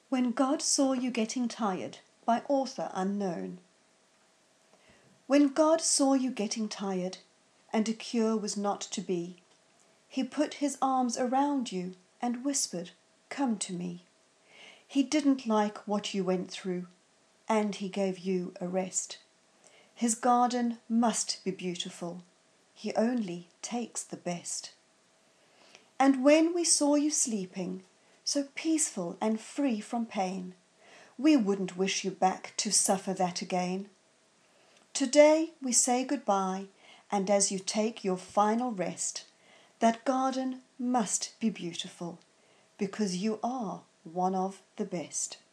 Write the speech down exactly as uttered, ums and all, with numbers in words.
When God Saw You Getting Tired, by author unknown. When God saw you getting tired, and a cure was not to be, He put His arms around you and whispered, "Come to me." He didn't like what you went through, and He gave you a rest. His garden must be beautiful. He only takes the best. And when we saw you sleeping, so peaceful and free from pain, we wouldn't wish you back to suffer that again. Today we say goodbye, and as you take your final rest, that garden must be beautiful, because you are one of the best.